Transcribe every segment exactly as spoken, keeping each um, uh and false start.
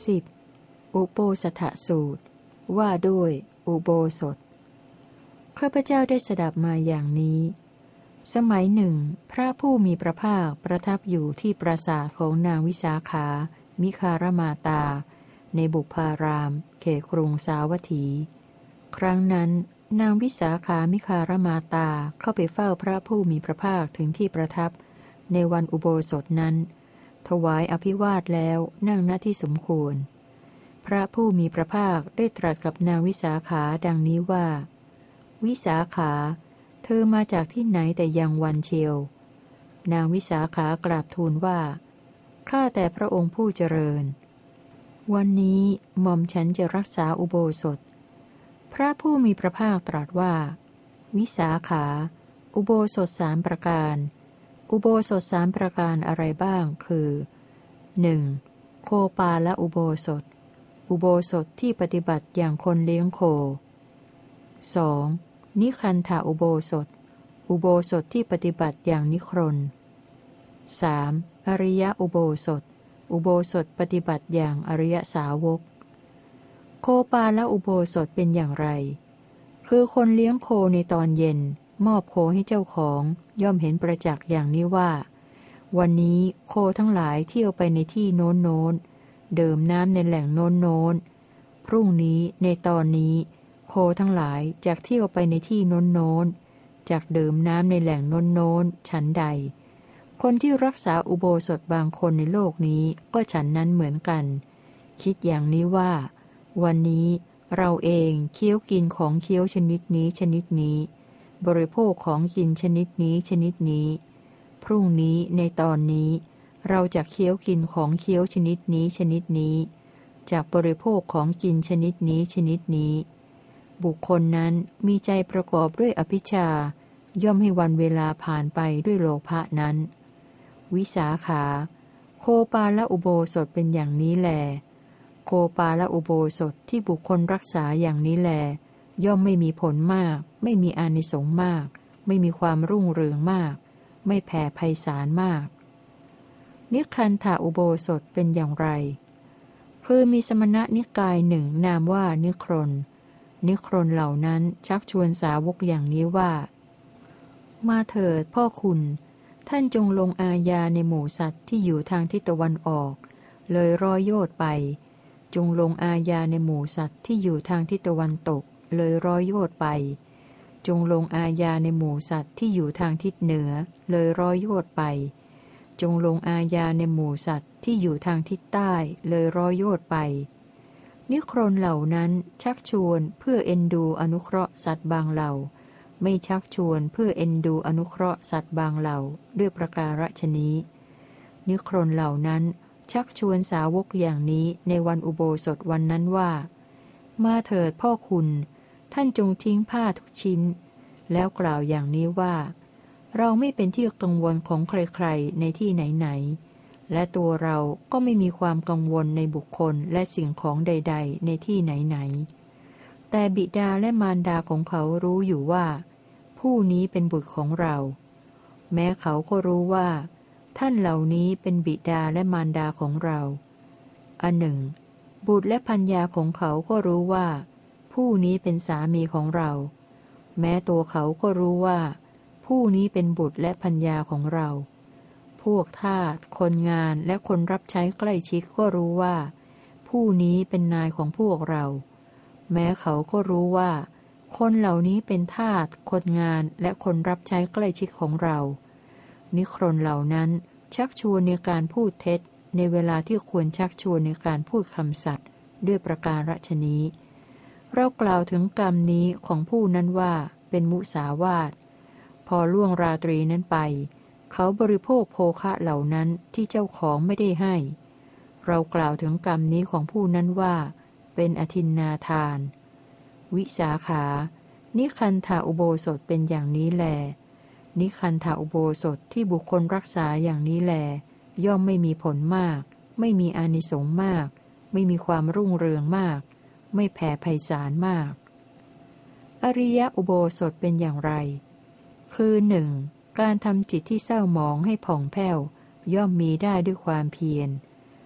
สิบอุโปสถสูตรว่าด้วยอุโบสถข้าพเจ้าได้สดับมาอย่างนี้สมัยหนึ่งพระผู้มีพระภาคประทับอยู่ที่ปราสาทของนางวิสาขามิคารมาตาในบุพารามเขตกรุงสาวัตถีครั้งนั้นนางวิสาขามิคารมาตาเข้าไปเฝ้าพระผู้มีพระภาคถึงที่ประทับในวันอุโบสถนั้นถวายอภิวาทแล้วนั่งณที่สมควรพระผู้มีพระภาคได้ตรัสกับนางวิสาขาดังนี้ว่าวิสาขาเธอมาจากที่ไหนแต่ยังวันเชียวนางวิสาขากราบทูลว่าข้าแต่พระองค์ผู้เจริญวันนี้หม่อมฉันจะรักษาอุโบสถพระผู้มีพระภาคตรัสว่าวิสาขาอุโบสถสามประการอุโบสถสามประการอะไรบ้างคือหนึ่งโคปาละอุโบสถอุโบสถที่ปฏิบัติอย่างคนเลี้ยงโค สอง. นิคันธาอุโบสถอุโบสถที่ปฏิบัติอย่างนิครน สาม. อริยอุโบสถอุโบสถปฏิบัติอย่างอริยสาวกโคปาละอุโบสถเป็นอย่างไรคือคนเลี้ยงโคในตอนเย็นมอบโคให้เจ้าของย่อมเห็นประจักษ์อย่างนี้ว่าวันนี้โคทั้งหลายเที่ยวไปในที่โน้นโน้นดื่มน้ำในแหล่งโน้นโน้นพรุ่งนี้ในตอนนี้โคทั้งหลายจากเที่ยวไปในที่โน้นโน้นจากดื่มน้ำในแหล่งโน้นโน้นฉันใดคนที่รักษาอุโบสถบางคนในโลกนี้ก็ฉันนั้นเหมือนกันคิดอย่างนี้ว่าวันนี้เราเองเคี้ยวกินของเคี้ยวชนิดนี้ชนิดนี้บริโภคของกินชนิดนี้ชนิดนี้พรุ่งนี้ในตอนนี้เราจะเคี้ยวกินของเคี้ยวชนิดนี้ชนิดนี้จากบริโภคของกินชนิดนี้ชนิดนี้บุคคลนั้นมีใจประกอบด้วยอภิชฌาย่อมให้วันเวลาผ่านไปด้วยโลภะนั้นวิสาขาโคปาละอุโบสถเป็นอย่างนี้แลโคปาละอุโบสถที่บุคคลรักษาอย่างนี้แลย่อมไม่มีผลมากไม่มีอานิสงส์มากไม่มีความรุ่งเรืองมากไม่แผ่ไพศาลมากนิคันธาอุโบสถเป็นอย่างไรคือมีสมณนิกายหนึ่งนามว่านิครนนิครนเหล่านั้นชักชวนสาวกอย่างนี้ว่ามาเถิดพ่อคุณท่านจงลงอาญาในหมู่สัตว์ที่อยู่ทางทิศตะวันออกเลยร้อยโยชน์ไปจงลงอาญาในหมู่สัตว์ที่อยู่ทางทิศตะวันตกเลยร้อยโยชน์ไปจงลงอาญาในหมู่สัตว์ที่อยู่ทางทิศเหนือเลยร้อยโยชน์ไปจงลงอาญาในหมู่สัตว์ที่อยู่ทางทิศใต้เลยร้อยโยชน์ไปนิครนเหล่านั้นชักชวนเพื่อเอ็นดูอนุเคราะห์สัตว์บางเหล่าไม่ชักชวนเพื่อเอ็นดูอนุเคราะห์สัตว์บางเหล่าด้วยประการฉนี้นิครนเหล่านั้นชักชวนสาวกอย่างนี้ในวันอุโบสถวันนั้นว่ามาเถิดพ่อคุณท่านจงทิ้งผ้าทุกชิ้นแล้วกล่าวอย่างนี้ว่าเราไม่เป็นที่กังวลของใครๆในที่ไหนๆและตัวเราก็ไม่มีความกังวลในบุคคลและสิ่งของใดๆในที่ไหนๆแต่บิดาและมารดาของเขารู้อยู่ว่าผู้นี้เป็นบุตรของเราแม้เขาก็รู้ว่าท่านเหล่านี้เป็นบิดาและมารดาของเราอันหนึ่งบุตรและภรรยาของเขาก็รู้ว่าผู้นี้เป็นสามีของเราแม้ตัวเขาก็รู้ว่าผู้นี้เป็นบุตรและภรรยาของเราพวกทาสคนงานและคนรับใช้ใกล้ชิดก็รู้ว่าผู้นี้เป็นนายของพวกเราแม้เขาก็รู้ว่าคนเหล่านี้เป็นทาสคนงานและคนรับใช้ใกล้ชิดของเรานิครนเหล่านั้นชักชวนในการพูดเท็จในเวลาที่ควรชักชวนในการพูดคำสัตย์ด้วยประการฉนี้เรากล่าวถึงกรรมนี้ของผู้นั้นว่าเป็นมุสาวาทพอล่วงราตรีนั้นไปเขาบริโภคโภคะเหล่านั้นที่เจ้าของไม่ได้ให้เรากล่าวถึงกรรมนี้ของผู้นั้นว่าเป็นอทินนาทานวิสาขานิคันธาอุโบสถเป็นอย่างนี้แลนิคันธาอุโบสถที่บุคคลรักษาอย่างนี้แลย่อมไม่มีผลมากไม่มีอานิสงส์มากไม่มีความรุ่งเรืองมากไม่แผ่ไพศาลมากอริยอุโบสถเป็นอย่างไรคือหนึ่งการทำจิตที่เศร้าหมองให้ผ่องแผ้วย่อมมีได้ด้วยความเพียร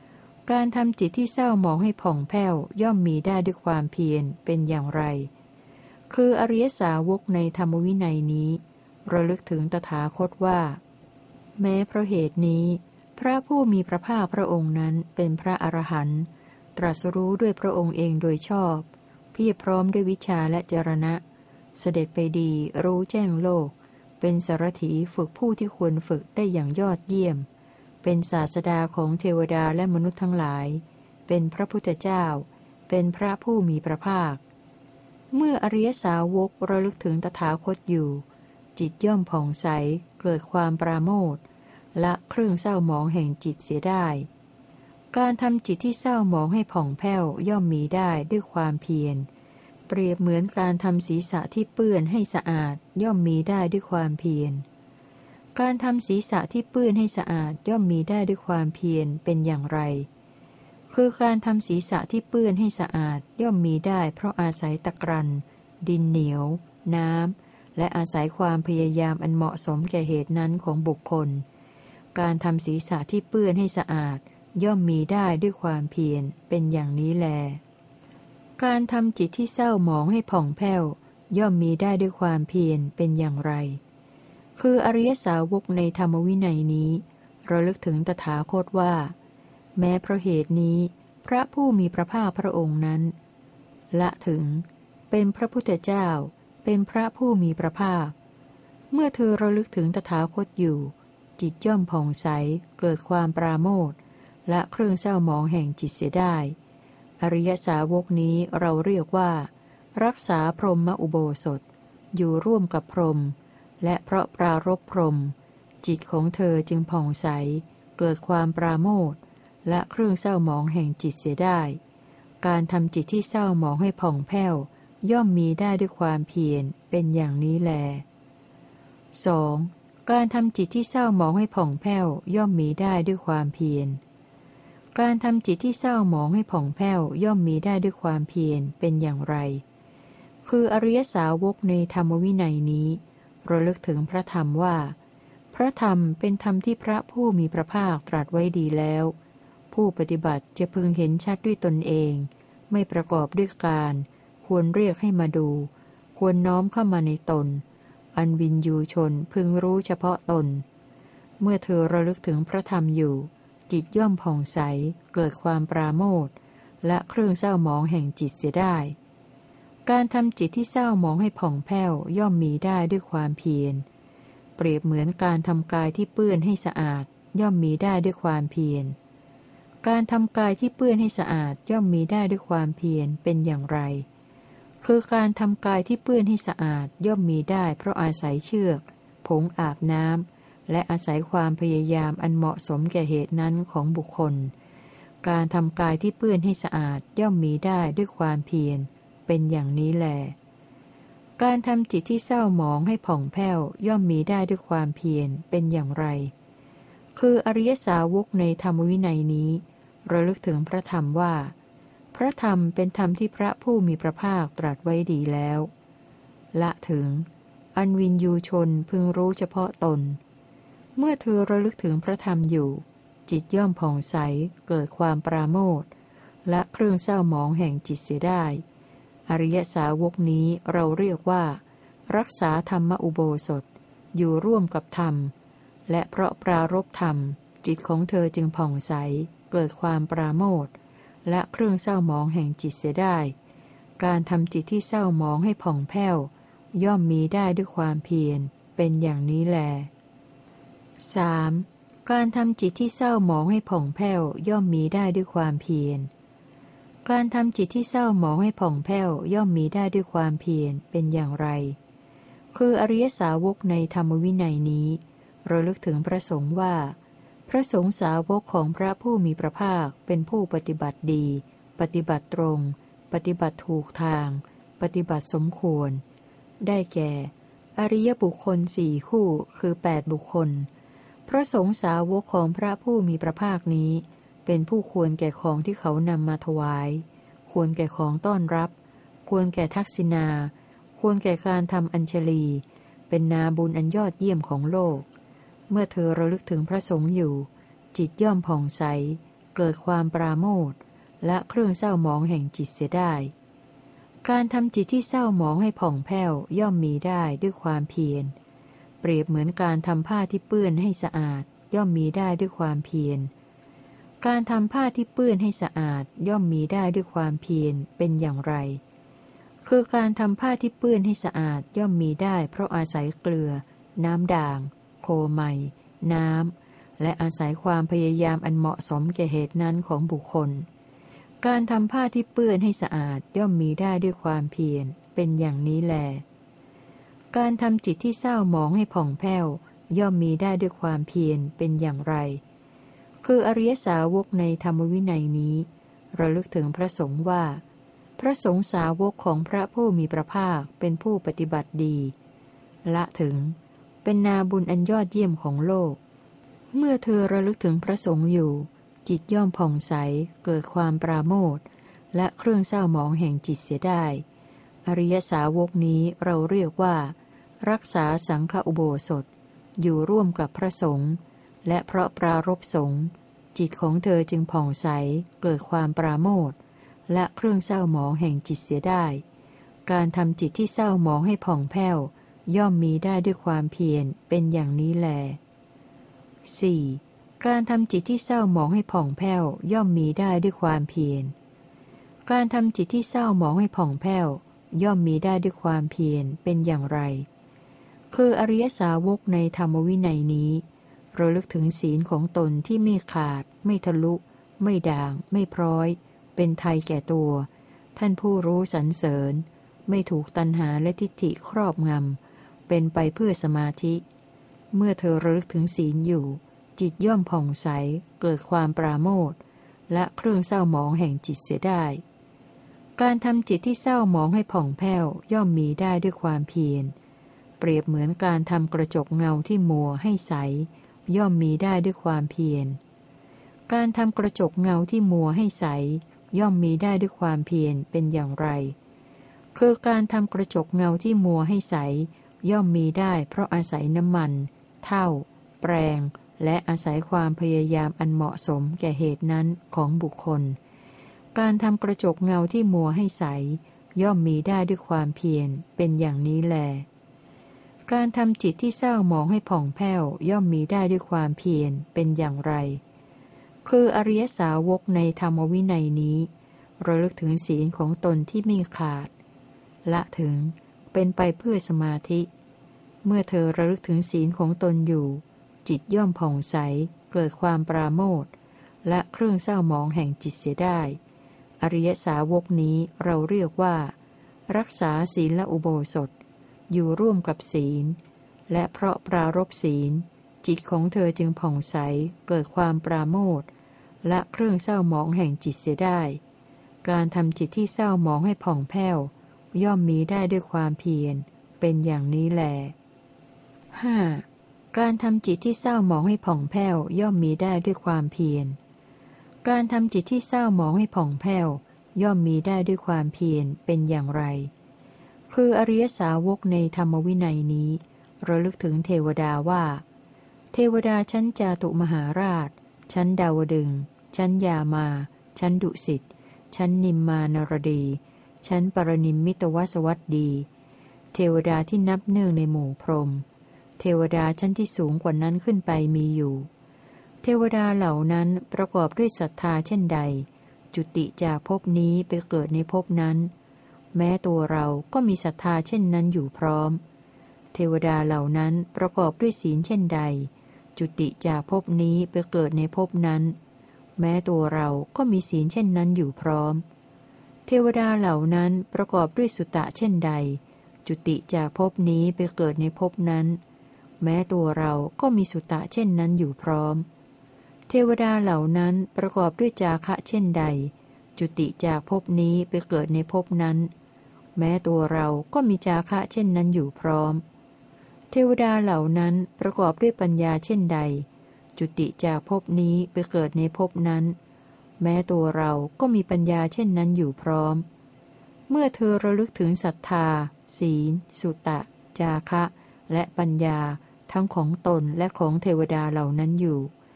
การทำจิตที่เศร้าหมองให้ผ่องแผ้วย่อมมีได้ด้วยความเพียรเป็นอย่างไรคืออริยสาวกในธรรมวินัยนี้ระลึกถึงตถาคตว่าแม้เพราะเหตุนี้พระผู้มีพระภาคพระองค์นั้นเป็นพระอรหันต์ตรัสรู้ด้วยพระองค์เองโดยชอบเพียรพร้อมด้วยวิชาและจรณะเสด็จไปดีรู้แจ้งโลกเป็นสารถีฝึกผู้ที่ควรฝึกได้อย่างยอดเยี่ยมเป็นศาสดาของเทวดาและมนุษย์ทั้งหลายเป็นพระพุทธเจ้าเป็นพระผู้มีพระภาคเมื่ออริยสาวกระลึกถึงตถาคตอยู่จิตย่อมผ่องใสเกิดความปราโมทย์ละเครื่องเศร้าหมองแห่งจิตเสียได้การทำจิตที่เศร้าหมองให้ผ่องแผ้วย่อมมีได้ด้วยความเพียรเปรียบเหมือนการทำศีรษะที่เปื้อนให้สะอาดย่อมมีได้ด้วยความเพียรการทำศีรษะที่เปื้อนให้สะอาดย่อมมีได้ด้วยความเพียรเป็นอย่างไรคือการทำศีรษะที่เปื้อนให้สะอาดย่อมมีได้เพราะอาศัยตะกรันดินเหนียวน้ำและอาศัยความพยายามอันเหมาะสมแก่เหตุนั้นของบุคคลการทำศีรษะที่เปื้อนให้สะอาดย่อมมีได้ด้วยความเพียรเป็นอย่างนี้แลการทำจิตที่เศร้าหมองให้ผ่องแผ้วย่อมมีได้ด้วยความเพียรเป็นอย่างไรคืออริยสาวกในธรรมวินัยนี้ระลึกถึงตถาคตว่าแม้เพราะเหตุนี้พระผู้มีพระภาคพระองค์นั้นละถึงเป็นพระพุทธเจ้าเป็นพระผู้มีพระภาคเมื่อเธอระลึกถึงตถาคตอยู่จิตย่อมผ่องใสเกิดความปราโมทย์และเครื่องเศร้าหมองแห่งจิตเสียได้อริยสาวกนี้เราเรียกว่ารักษาพรหมอุโบสถอยู่ร่วมกับพรหมและเพราะปรารภพรหมจิตของเธอจึงผ่องใสเกิดความปราโมทย์และเครื่องเศร้าหมองแห่งจิตเสียได้การทำจิตที่เศร้าหมองให้ผ่องแผ้วย่อมมีได้ด้วยความเพียรเป็นอย่างนี้แล สอง. การทำจิตที่เศร้าหมองให้ผ่องแผ้วย่อมมีได้ด้วยความเพียรการทำจิตที่เศร้าหมองให้ผ่องแผ้วย่อมมีได้ด้วยความเพียรเป็นอย่างไรคืออริยสาวกในธรรมวินัยนี้ระลึกถึงพระธรรมว่าพระธรรมเป็นธรรมที่พระผู้มีพระภาคตรัสไว้ดีแล้วผู้ปฏิบัติจะพึงเห็นชัดด้วยตนเองไม่ประกอบด้วยการควรเรียกให้มาดูควรน้อมเข้ามาในตนอันวินยูชนพึงรู้เฉพาะตนเมื่อเธอระลึกถึงพระธรรมอยู่จิตย่อมผ่องใสเกิดความปราโมทย์และเครื่องเศร้าหมองแห่งจิตเสียได้การทำจิตที่เศร้าหมองให้ผ่องแผ้วย่อมมีได้ด้วยความเพียรเปรียบเหมือนการทำกายที่เปื้อนให้สะอาดย่อมมีได้ด้วยความเพียรการทำกายที่เปื้อนให้สะอาดย่อมมีได้ด้วยความเพียรเป็นอย่างไรคือการทำกายที่เปื้อนให้สะอาดย่อมมีได้เพราะอาศัยเชือกผงอาบน้ำและอาศัยความพยายามอันเหมาะสมแก่เหตุนั้นของบุคคลการทำกายที่เปื้อนให้สะอาดย่อมมีได้ด้วยความเพียรเป็นอย่างนี้แลการทำจิตที่เศร้าหมองให้ผ่องแผ้วย่อมมีได้ด้วยความเพียรเป็นอย่างไรคืออริยสาวกในธรรมวินัยนี้ระลึกถึงพระธรรมว่าพระธรรมเป็นธรรมที่พระผู้มีพระภาคตรัสไว้ดีแล้วละถึงอันวินยูชนพึงรู้เฉพาะตนเมื่อเธอระลึกถึงพระธรรมอยู่จิตย่อมผ่องใสเกิดความปราโมทย์และเครื่องเศร้าหมองแห่งจิตเสียได้อริยสาวกนี้เราเรียกว่ารักษาธรรมอุโบสถอยู่ร่วมกับธรรมและเพราะปรารภธรรมจิตของเธอจึงผ่องใสเกิดความปราโมทย์และเครื่องเศร้าหมองแห่งจิตเสียได้การทำจิตที่เศร้าหมองให้ผ่องแผ้วย่อมมีได้ด้วยความเพียรเป็นอย่างนี้แล สาม. การทำจิตที่เศร้าหมองให้ผ่องแผ้วย่อมมีได้ด้วยความเพียรการทำจิตที่เศร้าหมองให้ผ่องแผ้วย่อมมีได้ด้วยความเพียรเป็นอย่างไรคืออริยสาวกในธรรมวินัยนี้ระลึกถึงพระสงฆ์ว่าพระสงฆ์สาวกของพระผู้มีพระภาคเป็นผู้ปฏิบัติดีปฏิบัติตรงปฏิบัติถูกทางปฏิบัติสมควรได้แก่อริยบุคคลสี่คู่คือแปดบุคคลพระสงฆ์สาวกของพระผู้มีพระภาคนี้เป็นผู้ควรแก่ของที่เขานำมาถวายควรแก่ของต้อนรับควรแก่ทักษิณาควรแก่การทำอัญชลีเป็นนาบุญอันยอดเยี่ยมของโลกเมื่อเธอระลึกถึงพระสงฆ์อยู่จิตย่อมผ่องใสเกิดความปราโมทย์และเครื่องเศร้าหมองแห่งจิตเสียได้การทำจิตที่เศร้าหมองให้ผ่องแผ้วย่อมมีได้ด้วยความเพียรเปรียบเหมือนการทำผ้าที่เปื้อนให้สะอาดย่อมมีได้ด้วยความเพียรการทำผ้าที่เปื้อนให้สะอาดย่อมมีได้ด้วยความเพียรเป็นอย่างไรคือการทำผ้าที่เปื้อนให้สะอาดย่อมมีได้เพราะอาศัยเกลือน้ำด่างโคไมน้ำและอาศัยความพยายามอันเหมาะสมแก่เหตุนั้นของบุคคลการทำผ้าที่เปื้อนให้สะอาดย่อมมีได้ด้วยความเพียรเป็นอย่างนี้แลการทำจิตที่เศร้าหมองให้ผ่องแผ้วย่อมมีได้ด้วยความเพียรเป็นอย่างไรคืออริยสาวกในธรรมวินัยนี้ระลึกถึงพระสงฆ์ว่าพระสงฆ์สาวกของพระผู้มีพระภาคเป็นผู้ปฏิบัติดีละถึงเป็นนาบุญอันยอดเยี่ยมของโลกเมื่อเธอระลึกถึงพระสงฆ์อยู่จิตย่อมผ่องใสเกิดความปราโมทย์และเครื่องเศร้าหมองแห่งจิตเสียได้อริยสาวกนี้เราเรียกว่ารักษาสังฆอุโบสถอยู่ร่วมกับพระสงฆ์และเพราะปรารภสงฆ์จิตของเธอจึงผ่องใสเกิดความปราโมทย์และเครื่องเศร้าหมองแห่งจิตเสียได้การทำจิตที่เศร้าหมองให้ผ่องแผ้วย่อมมีได้ด้วยความเพียรเป็นอย่างนี้แล สี่. การทำจิตที่เศร้าหมองให้ผ่องแผ้วย่อมมีได้ด้วยความเพียรการทำจิตที่เศร้าหมองให้ผ่องแผ้วย่อมมีได้ด้วยความเพียรเป็นอย่างไรคืออริยสาวกในธรรมวินัยนี้ระลึกถึงศีลของตนที่ไม่ขาดไม่ทะลุไม่ด่างไม่พร้อยเป็นไทยแก่ตัวท่านผู้รู้สรรเสริญไม่ถูกตัณหาและทิฏฐิครอบงำเป็นไปเพื่อสมาธิเมื่อเธอระลึกถึงศีลอยู่จิตย่อมผ่องใสเกิดความปราโมทย์และเครื่องเศร้าหมองแห่งจิตเสียได้การทำจิตที่เศร้าหมองให้ผ่องแผ้วย่อมมีได้ด้วยความเพียรเปรียบเหมือนการทำกระจกเงาที่มัวให้ใสย่อมมีได้ด้วยความเพียรการทำกระจกเงาที่มัวให้ใสย่อมมีได้ด้วยความเพียรเป็นอย่างไรคือการทำกระจกเงาที่มัวให้ใสย่อมมีได้เพราะอาศัยน้ำมันเท่าแปรงและอาศัยความพยายามอันเหมาะสมแก่เหตุนั้นของบุคคลการทำกระจกเงาที่มัวให้ใสย่อมมีได้ด้วยความเพียรเป็นอย่างนี้แลการทำจิตที่เศร้าหมองให้ผ่องแผ้วย่อมมีได้ด้วยความเพียรเป็นอย่างไรคืออริยสาวกในธรรมวินัยนี้ระลึกถึงศีลของตนที่ไม่ขาดละถึงเป็นไปเพื่อสมาธิเมื่อเธอระลึกถึงศีลของตนอยู่จิตย่อมผ่องใสเกิดความปราโมทย์และเครื่องเศร้าหมองแห่งจิตเสียได้อริยสาวกนี้เราเรียกว่ารักษาศีลและอุโบสถอยู่ร่วมกับศีลและเพราะปรารภศีลจิตของเธอจึงผ่องใสเกิดความปราโมทย์และเครื่องเศร้าหมองแห่งจิตเสียได้การทำจิตที่เศร้าหมองให้ผ่องแผ้วย่อมมีได้ด้วยความเพียรเป็นอย่างนี้แล ห้า. การทำจิตที่เศร้าหมองให้ผ่องแผ้วย่อมมีได้ด้วยความเพียรการทำจิตที่เศร้าหมองให้ผ่องแผ้วย่อมมีได้ด้วยความเพียรเป็นอย่างไรคืออริยสาวกในธรรมวินัยนี้ระลึกถึงเทวดาว่าเทวดาชั้นจาตุมหาราชชั้นดาวดึงส์ชั้นยามาชั้นดุสิตชั้นนิมมานรดีชั้นปรนิมมิตวสวัสดีเทวดาที่นับเนื่องในหมู่พรหมเทวดาชั้นที่สูงกว่านั้นขึ้นไปมีอยู่เทวดาเหล่านั้นประกอบด้วยศรัทธาเช่นใดจุติจากภพนี้ไปเกิดในภพนั้นแม้ตัวเราก็มีศรัทธาเช่นนั้นอยู่พร้อมเทวดาเหล่านั้นประกอบด้วยศีลเช่นใดจุติจากภพนี้ไปเกิดในภพนั้นแม้ตัวเราก็มีศีลเช่นนั้นอยู่พร้อมเทวดาเหล่านั้นประกอบด้วยสุตะเช่นใดจุติจากภพนี้ไปเกิดในภพนั้นแม้ตัวเราก็มีสุตะเช่นนั้นอยู่พร้อมเทวดาเหล่านั้นประกอบด้วยจาคะเช่นใดจุติจากภพนี้ไปเกิดในภพนั้นแม้ตัวเราก็มีจาคะเช่นนั้นอยู่พร้อมเทวดาเหล่านั้นประกอบด้วยปัญญาเช่นใดจุติจากภพนี้ไปเกิดในภพนั้นแม้ตัวเราก็มีปัญญาเช่นนั้นอยู่พร้อมเมื่อเธอระลึกถึงศรัทธาศีลสุตะจาคะและปัญญาทั้งของตนและของเทวดาเหล่านั้นอยู่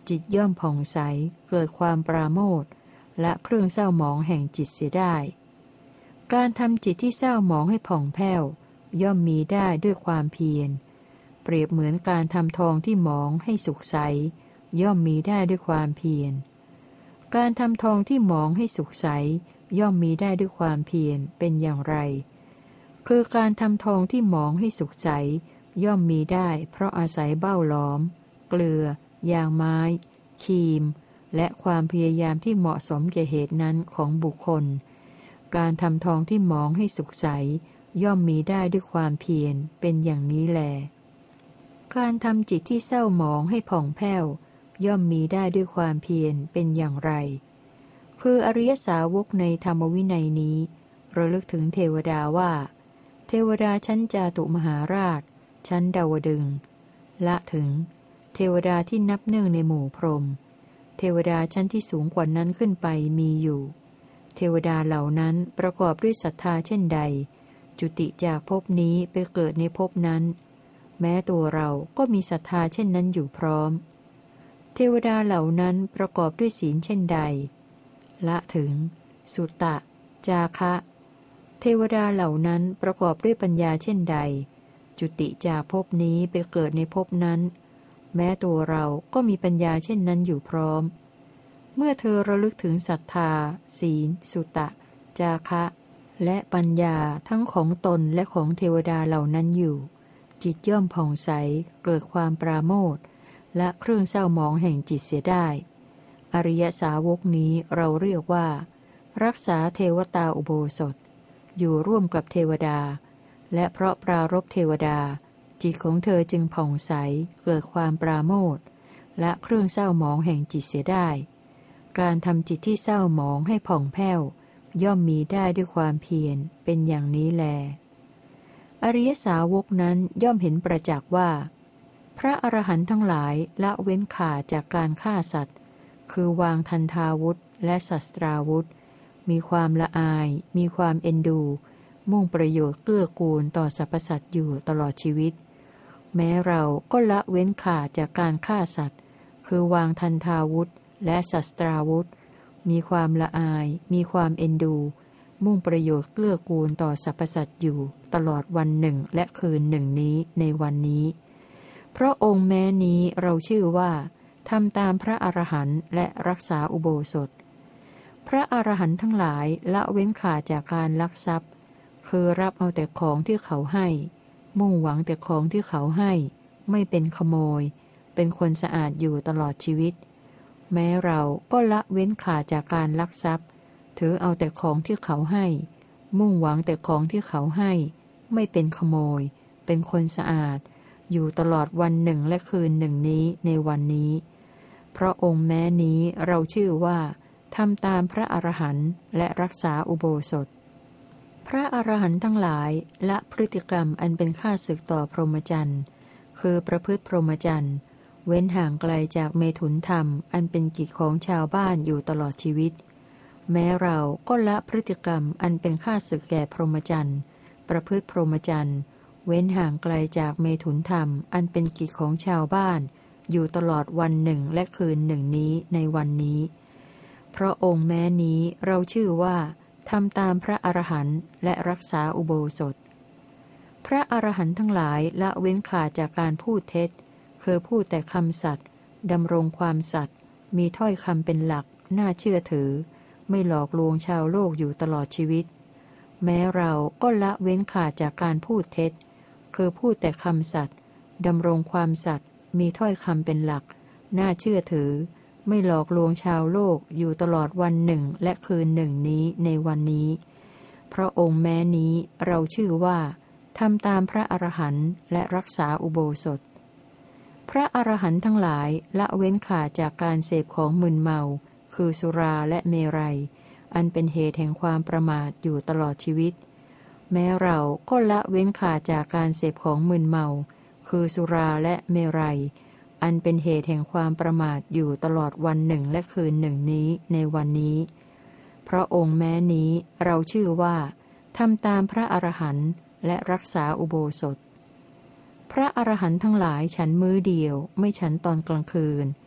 จิตย่อมผ่องใสเกิดความปราโมทย์และเครื่องเศร้าหมองแห่งจิตเสียได้การทำจิตที่เศร้าหมองให้ผ่องแผ้วย่อมมีได้ด้วยความเพียรเปรียบเหมือนการทำทองที่หมองให้สุกใสย่อมมีได้ด้วยความเพียรการทำทองที่หมองให้สุกใสย่อมมีได้ด้วยความเพียรเป็นอย่างไรคือการทำทองที่หมองให้สุกใสย่อมมีได้เพราะอาศัยเบ้าหลอมเกลือยางไม้ครีมและความพยายามที่เหมาะสมแก่เหตุนั้นของบุคคลการทำทองที่หมองให้สุกใสย่อมมีได้ด้วยความเพียรเป็นอย่างนี้แลการทำจิตที่เศร้าหมองให้ผ่องแผ้วย่อมมีได้ด้วยความเพียรเป็นอย่างไรคืออริยสาวกในธรรมวินัยนี้ระลึกถึงเทวดาว่าเทวดาชั้นจาตุมหาราชชั้นดาวดึงส์ละถึงเทวดาที่นับเนื่องในหมู่พรหมเทวดาชั้นที่สูงกว่านั้นขึ้นไปมีอยู่เทวดาเหล่านั้นประกอบด้วยศรัทธาเช่นใดจุติจากภพนี้ไปเกิดในภพนั้นแม้ตัวเราก็มีศรัทธาเช่นนั้นอยู่พร้อมเทวดาเหล่านั้นประกอบด้วยศีลเช่นใดละถึงสุตตะจาคะเทวดาเหล่านั้นประกอบด้วยปัญญาเช่นใดจุติจากภพนี้ไปเกิดในภพนั้นแม้ตัวเราก็มีปัญญาเช่นนั้นอยู่พร้อมเมื่อเธอระลึกถึงศรัทธาศีลสุตตะจาคะและปัญญาทั้งของตนและของเทวดาเหล่านั้นอยู่จิตย่อมผ่องใสเกิดความปราโมทย์และเครื่องเศร้าหมองแห่งจิตเสียได้อริยสาวกนี้เราเรียกว่ารักษาเทวตาอุโบสถอยู่ร่วมกับเทวดาและเพราะปรารภเทวดาจิตของเธอจึงผ่องใสเกิดความปราโมทย์และเครื่องเศร้าหมองแห่งจิตเสียได้การทำจิตที่เศร้าหมองให้ผ่องแผ้วย่อมมีได้ด้วยความเพียรเป็นอย่างนี้แลอริยสาวกนั้นย่อมเห็นประจักษ์ว่าพระอรหันต์ทั้งหลายละเว้นขาดจากการฆ่าสัตว์คือวางทันทาวุธและศัสตราวุธมีความละอายมีความเอ็นดูมุ่งประโยชน์เกื้อกูลต่อสรรพสัตว์อยู่ตลอดชีวิตแม้เราก็ละเว้นขาดจากการฆ่าสัตว์คือวางทันทาวุธและศัสตราวุธมีความละอายมีความเอ็นดูมุ่งประโยชน์เกื้อกูลต่อสรรพสัตว์อยู่ตลอดวันหนึ่งและคืนหนึ่งนี้ในวันนี้เพราะองค์แม้นี้เราชื่อว่าทำตามพระอรหันต์และรักษาอุโบสถพระอรหันต์ทั้งหลายละเว้นขาดจากการลักทรัพย์คือรับเอาแต่ของที่เขาให้มุ่งหวังแต่ของที่เขาให้ไม่เป็นขโมยเป็นคนสะอาดอยู่ตลอดชีวิตแม้เราก็ละเว้นขาดจากการลักทรัพย์ถือเอาแต่ของที่เขาให้มุ่งหวังแต่ของที่เขาให้ไม่เป็นขโมยเป็นคนสะอาดอยู่ตลอดวันหนึ่งและคืนหนึ่งนี้ในวันนี้เพราะองค์แม้นี้เราชื่อว่าทำตามพระอรหันต์และรักษาอุโบสถพระอรหันต์ทั้งหลายละพฤติกรรมอันเป็นข้าศึกต่อพรหมจรรย์คือประพฤติพรหมจรรย์เว้นห่างไกลจากเมถุนธรรมอันเป็นกิจของชาวบ้านอยู่ตลอดชีวิตแม้เราก็ละพฤติกรรมอันเป็นข้าศึกแก่พรหมจรรย์ประพฤติพรหมจรรย์เว้นห่างไกลจากเมถุนธรรมอันเป็นกิจของชาวบ้านอยู่ตลอดวันหนึ่งและคืนหนึ่งนี้ในวันนี้เพราะองค์แม้นี้เราชื่อว่าทำตามพระอรหันต์และรักษาอุโบสถพระอรหันต์ทั้งหลายละเว้นขาดจากการพูดเท็จคือพูดแต่คำสัตย์ดำรงความสัตย์มีถ้อยคำเป็นหลักน่าเชื่อถือไม่หลอกลวงชาวโลกอยู่ตลอดชีวิตแม้เราก็ละเว้นขาดจากการพูดเท็จคือพูดแต่คำสัตย์ดำรงความสัตย์มีถ้อยคำเป็นหลักน่าเชื่อถือไม่หลอกลวงชาวโลกอยู่ตลอดวันหนึ่งและคืนหนึ่งนี้ในวันนี้เพราะองค์แม้นี้เราชื่อว่าทำตามพระอรหันต์และรักษาอุโบสถพระอรหันต์ทั้งหลายละเว้นขาดจากการเสพของมึนเมาคือสุราและเมรัยอันเป็นเหตุแห่งความประมาทอยู่ตลอดชีวิตแม้เราก็ละเว้นขาดจากการเสพของมึนเมาคือสุราและเมรัยอันเป็นเหตุแห่งความประมาทอยู่ตลอดวันหนึ่งและคืนหนึ่งนี้ในวันนี้เพราะองค์แม้นี้เราชื่อว่าทำตามพระอรหันต์และรักษาอุโบสถพระอรหันต์ทั้งหลายฉันมื้อเดียวไม่ฉันตอนกลางคืน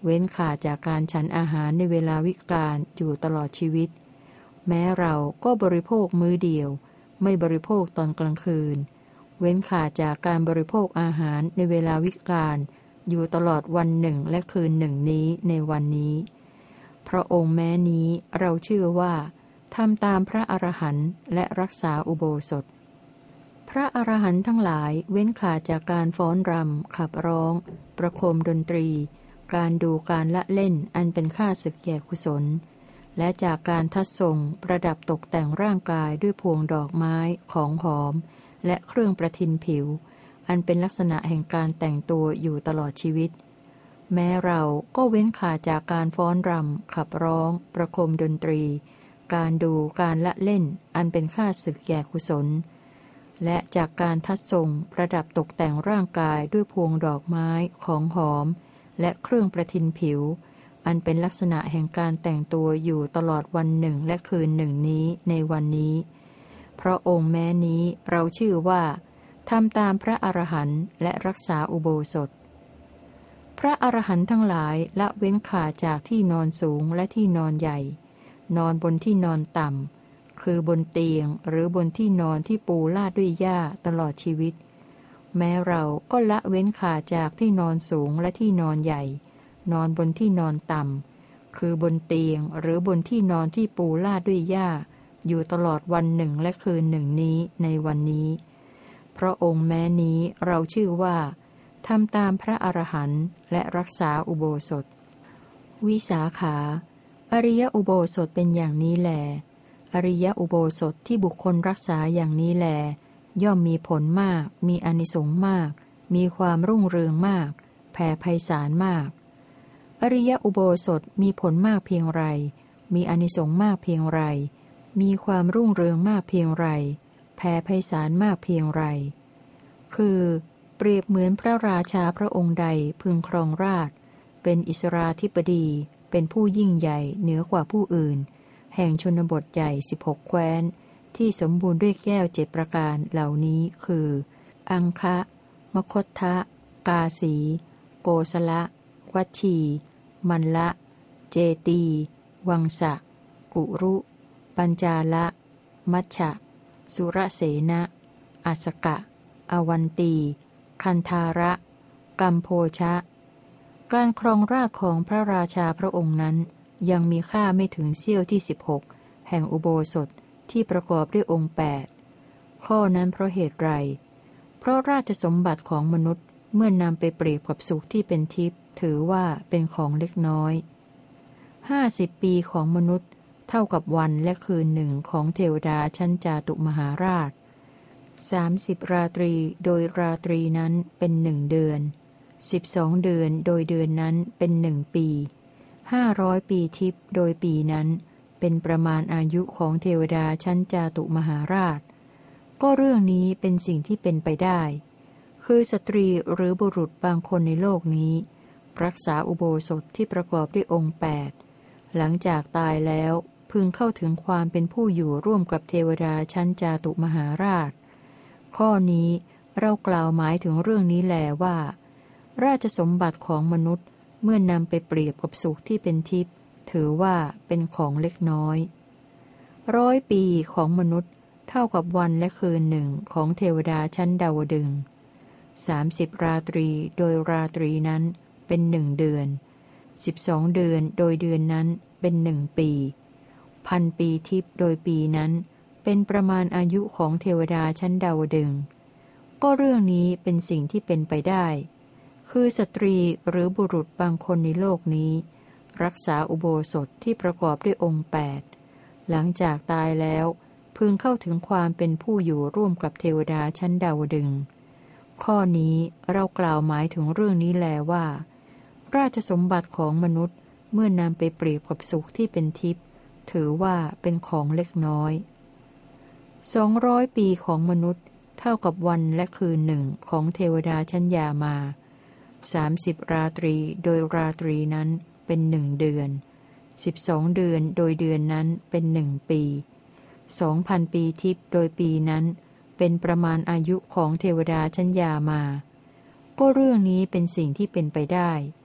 เว้นขาดจากการฉันอาหารในเวลาวิกาลอยู่ตลอดชีวิตแม้เราก็บริโภคมื้อเดียวไม่บริโภคตอนกลางคืนเว้นขาดจากการบริโภคอาหารในเวลาวิกาลอยู่ตลอดวันหนึ่งและคืนหนึ่งนี้ในวันนี้พระองค์แม้นี้เราเชื่อว่าทำตามพระอรหันต์และรักษาอุโบสถพระอรหันต์ทั้งหลายเว้นขาดจากการฟ้อนรำขับร้องประโคมดนตรีการดูการละเล่นอันเป็นค่าศึกแก่กุศลและจากการทัดทรงประดับตกแต่งร่างกายด้วยพวงดอกไม้ของหอมและเครื่องประทินผิวอันเป็นลักษณะแห่งการแต่งตัวอยู่ตลอดชีวิตแม้เราก็เว้นขาดจากการฟ้อนรำขับร้องประโคมดนตรีการดูการละเล่นอันเป็นค่าศึกแก่กุศลและจากการทัดทรงประดับตกแต่งร่างกายด้วยพวงดอกไม้ของหอมและเครื่องประทินผิวอันเป็นลักษณะแห่งการแต่งตัวอยู่ตลอดวันหนึ่งและคืนหนึ่งนี้ในวันนี้เพราะองค์แม้นี้เราชื่อว่าทำตามพระอรหันต์และรักษาอุโบสถพระอรหันต์ทั้งหลายละเว้นขาดจากที่นอนสูงและที่นอนใหญ่นอนบนที่นอนต่ำคือบนเตียงหรือบนที่นอนที่ปูลาดด้วยหญ้าตลอดชีวิตแม้เราก็ละเว้นขาดจากที่นอนสูงและที่นอนใหญ่นอนบนที่นอนต่ำคือบนเตียงหรือบนที่นอนที่ปูลาดด้วยหญ้าอยู่ตลอดวันหนึ่งและคืนหนึ่งนี้ในวันนี้เพราะองค์แม้นี้เราชื่อว่าทำตามพระอรหันต์และรักษาอุโบสถวิสาขาอริยอุโบสถเป็นอย่างนี้แลอริยอุโบสถที่บุคคลรักษาอย่างนี้แลย่อมมีผลมากมีอานิสงส์มากมีความรุ่งเรืองมากแผ่ไพศาลมากอริยอุโบสถมีผลมากเพียงไรมีอานิสงส์มากเพียงไรมีความรุ่งเรืองมากเพียงไรแผ่ไพศาลมากเพียงไรคือเปรียบเหมือนพระราชาพระองค์ใดพึงครองราชย์เป็นอิสราธิปดีเป็นผู้ยิ่งใหญ่เหนือกว่าผู้อื่นแห่งชนบทใหญ่สิบหกแคว้นที่สมบูรณ์ด้วยแก้วเจ็ดประการเหล่านี้คืออังคะมคธทะกาสีโกสละวัชชีมันละเจตีวังสะกุรุปัญจาละมัชชะสุรเสนะอัสกะอวันตีคันธาระกัมโพชะการครองราชย์ของพระราชาพระองค์นั้นยังมีค่าไม่ถึงเสี้ยวที่สิบหกแห่งอุโบสถที่ประกอบด้วยองค์แปดข้อนั้นเพราะเหตุไรเพราะราชสมบัติของมนุษย์เมื่อนำไปเปรียบกับสุขที่เป็นทิพย์ถือว่าเป็นของเล็กน้อยห้าสิบปีของมนุษย์เท่ากับวันและคืนหนึ่งของเทวดาชั้นจาตุมหาราชสามสิบราตรีโดยราตรีนั้นเป็นหนึ่งเดือนสิบสองเดือนโดยเดือนนั้นเป็นหนึ่งปีห้าร้อยปีทิพย์โดยปีนั้นเป็นประมาณอายุของเทวดาชั้นจาตุมหาราชก็เรื่องนี้เป็นสิ่งที่เป็นไปได้คือสตรีหรือบุรุษบางคนในโลกนี้รักษาอุโบสถที่ประกอบด้วยองค์แปดหลังจากตายแล้วพึงเข้าถึงความเป็นผู้อยู่ร่วมกับเทวดาชั้นจาตุมหาราชข้อนี้เรากล่าวหมายถึงเรื่องนี้แลว่าราชสมบัติของมนุษย์เมื่อนำไปเปรียบกับสุขที่เป็นทิพย์ถือว่าเป็นของเล็กน้อยร้อยปีของมนุษย์เท่ากับวันและคืนหนึ่งของเทวดาชั้นดาวดึงส์สามสิบราตรีโดยราตรีนั้นเป็นหนึ่งเดือนสิบสองเดือนโดยเดือนนั้นเป็นหนึ่งปีพันปีทิพย์โดยปีนั้นเป็นประมาณอายุของเทวดาชั้นดาวดึงส์ก็เรื่องนี้เป็นสิ่งที่เป็นไปได้คือสตรีหรือบุรุษบางคนในโลกนี้รักษาอุโบสถที่ประกอบด้วยองค์แปดหลังจากตายแล้วพึงเข้าถึงความเป็นผู้อยู่ร่วมกับเทวดาชั้นดาวดึงส์ข้อนี้เรากล่าวหมายถึงเรื่องนี้แลว่าราชสมบัติของมนุษย์เมื่อนำไปเปรียบกับสุขที่เป็นทิพย์ถือว่าเป็นของเล็กน้อยสองร้อยปีของมนุษย์เท่ากับวันและคืนหนึ่งของเทวดาชั้นยามาสามสิบราตรีโดยราตรีนั้นเป็นหนึ่งเดือนสิบสองเดือนโดยเดือนนั้นเป็นหนึ่งปีสองพันปีทิพย์โดยปีนั้นเป็นประมาณอายุของเทวดาชั้นยามาก็เรื่องนี้เป็นสิ่งที่เป็นไปได้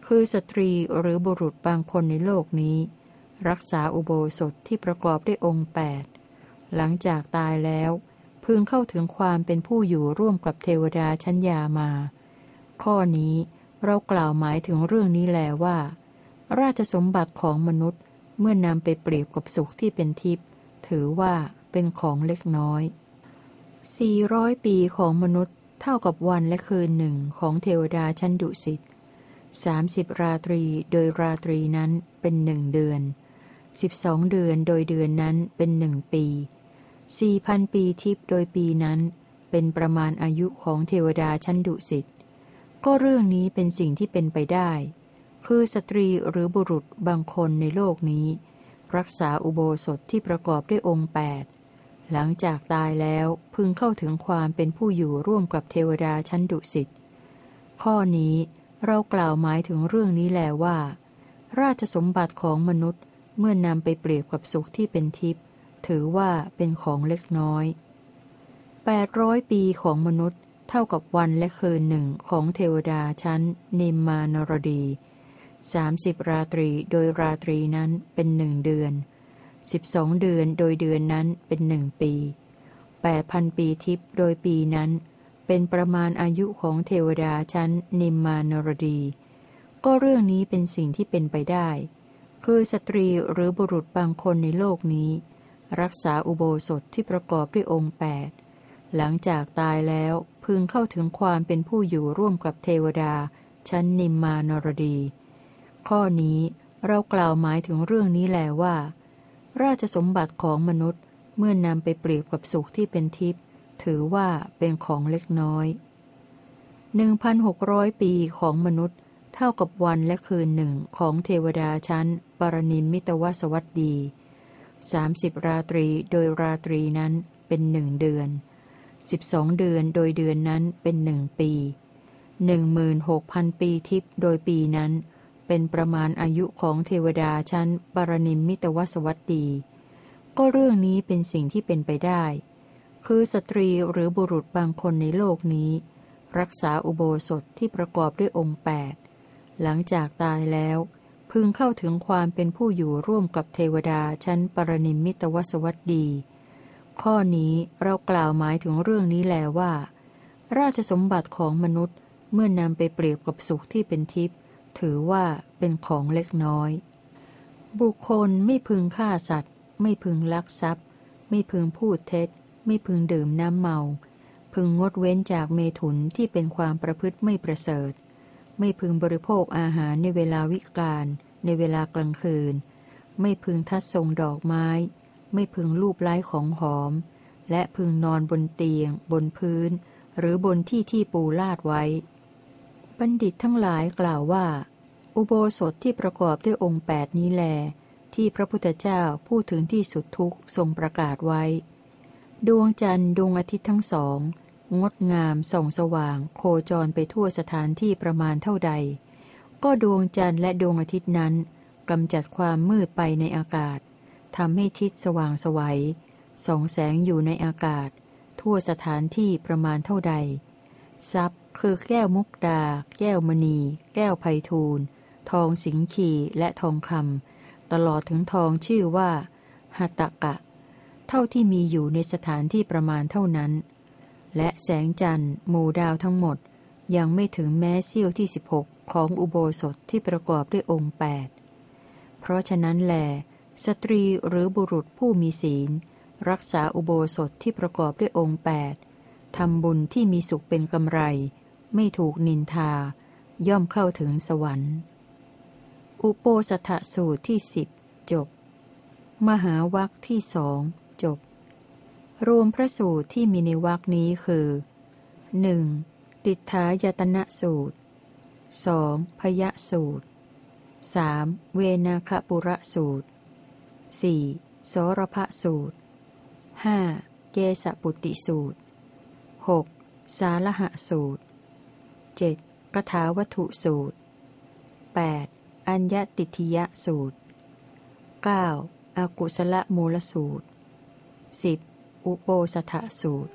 คือสตรีหรือบุรุษบางคนในโลกนี้รักษาอุโบสถที่ประกอบด้วยองค์แปดหลังจากตายแล้วพึงเข้าถึงความเป็นผู้อยู่ร่วมกับเทวดาชั้นยามาข้อนี้เรากล่าวหมายถึงเรื่องนี้แลว่า ราชสมบัติของมนุษย์เมื่อนำไปเปรียบกับสุขที่เป็นทิพย์ถือว่าเป็นของเล็กน้อยสี่ร้อยปีของมนุษย์เท่ากับวันและคืนหนึ่งของเทวดาชั้นดุสิตสามสิบราตรีโดยราตรีนั้นเป็นหนึ่งเดือนสิบสองเดือนโดยเดือนนั้นเป็นหนึ่งปีสี่พันปีทิพย์โดยปีนั้นเป็นประมาณอายุของเทวดาชั้นดุสิตก็เรื่องนี้เป็นสิ่งที่เป็นไปได้คือสตรีหรือบุรุษบางคนในโลกนี้รักษาอุโบสถที่ประกอบด้วยองค์แปดหลังจากตายแล้วพึงเข้าถึงความเป็นผู้อยู่ร่วมกับเทวดาชั้นดุสิตข้อนี้เรากล่าวหมายถึงเรื่องนี้แลว่า ราชสมบัติของมนุษย์เมื่อนำไปเปรียบกับสุขที่เป็นทิพย์ถือว่าเป็นของเล็กน้อยแปดร้อยปีของมนุษย์เท่ากับวันและคืนหนึ่งของเทวดาชั้นนิมมานรดีสามสิบราตรีโดยราตรีนั้นเป็นหนึ่งเดือนสิบสองเดือนโดยเดือนนั้นเป็นหนึ่งปีแปดพันปีทิพย์โดยปีนั้นเป็นประมาณอายุของเทวดาชั้นนิมมานรดีก็เรื่องนี้เป็นสิ่งที่เป็นไปได้คือสตรีหรือบุรุษบางคนในโลกนี้รักษาอุโบสถที่ประกอบด้วยองค์แปดหลังจากตายแล้วพึงเข้าถึงความเป็นผู้อยู่ร่วมกับเทวดาชั้นนิมมานรดีข้อนี้เรากล่าวหมายถึงเรื่องนี้แลว่า ราชสมบัติของมนุษย์เมื่อนำไปเปรียบกับสุขที่เป็นทิพย์ถือว่าเป็นของเล็กน้อย หนึ่งพันหกร้อย ปีของมนุษย์เท่ากับวันและคืนหนึ่งของเทวดาชั้นปรนิมมิตวสวัสดีสามสิบราตรีโดยราตรีนั้นเป็นหนึ่งเดือนสิบสองเดือนโดยเดือนนั้นเป็นหนึ่งปีหนึ่งหมื่นหกพันปีทิพย์โดยปีนั้นเป็นประมาณอายุของเทวดาชั้นปรนิมมิตวสวัสดีก็เรื่องนี้เป็นสิ่งที่เป็นไปได้คือสตรีหรือบุรุษบางคนในโลกนี้รักษาอุโบสถที่ประกอบด้วยองค์แปดหลังจากตายแล้วพึงเข้าถึงความเป็นผู้อยู่ร่วมกับเทวดาชั้นปรนิมมิตวสวัสดีข้อนี้เรากล่าวหมายถึงเรื่องนี้แลว่า ราชสมบัติของมนุษย์เมื่อนำไปเปรียบกับสุขที่เป็นทิพย์ถือว่าเป็นของเล็กน้อยบุคคลไม่พึงฆ่าสัตว์ไม่พึงลักทรัพย์ไม่พึงพูดเท็จไม่พึงดื่มน้ำเมาพึงงดเว้นจากเมถุนที่เป็นความประพฤติไม่ประเสริฐไม่พึงบริโภคอาหารในเวลาวิกาลในเวลากลางคืนไม่พึงทัดทรงดอกไม้ไม่พึงลูบไล้ของหอมและพึงนอนบนเตียงบนพื้นหรือบนที่ที่ปูลาดไว้บัณฑิตทั้งหลายกล่าวว่าอุโบสถที่ประกอบด้วยองค์แปดนี้แลที่พระพุทธเจ้าพูดถึงที่สุดทุกข์ทรงประกาศไว้ดวงจันทร์ดวงอาทิตย์ทั้งสองงดงามส่องสว่างโคจรไปทั่วสถานที่ประมาณเท่าใดก็ดวงจันทร์และดวงอาทิตย์นั้นกำจัดความมืดไปในอากาศทำให้ทิศสว่างไสวส่องแสงอยู่ในอากาศทั่วสถานที่ประมาณเท่าใดทรัพย์คือแก้วมุกดาแก้วมณีแก้วไพฑูรย์ทองสิงคีและทองคำตลอดถึงทองชื่อว่าหัตตกะเท่าที่มีอยู่ในสถานที่ประมาณเท่านั้นและแสงจันทร์หมู่ดาวทั้งหมดยังไม่ถึงแม้เสี้ยวที่สิบหกของอุโบสถที่ประกอบด้วยองค์แปดเพราะฉะนั้นแลสตรีหรือบุรุษผู้มีศีลรักษาอุโบสถที่ประกอบด้วยองค์แปดทำบุญที่มีสุขเป็นกำไรไม่ถูกนินทาย่อมเข้าถึงสวรรค์อุโปสถสูตรที่สิบจบมหาวรรคที่สองจบรวมพระสูตรที่มีในวรรคนี้คือ หนึ่ง. ติฏฐายตนะสูตร สอง. พยสูตร สาม. เวนาคปุระสูตร สี่. โสรภสูตร ห้า. เกสปุตติสูตร หก. สาลหะสูตร เจ็ด. กถาวัตถุสูตร แปด. อัญญติทิยสูตร เก้า. อกุศลมูลสูตร สิบ. อุโปสถสูตร